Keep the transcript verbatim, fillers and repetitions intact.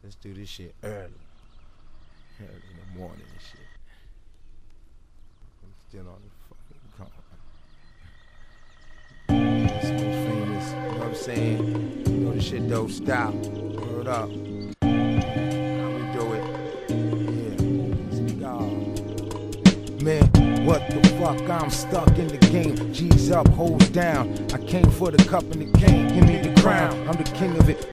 Let's do this shit early. Early in the morning and shit. I'm still on the fucking car. It's so famous, you know what I'm saying? You know this shit don't stop. Word up. How we do it? Yeah. Speak out. Man, what the fuck? I'm stuck in the game. G's up, hoes down. I came for the cup and the cane. Give me the crown. I'm the king of it.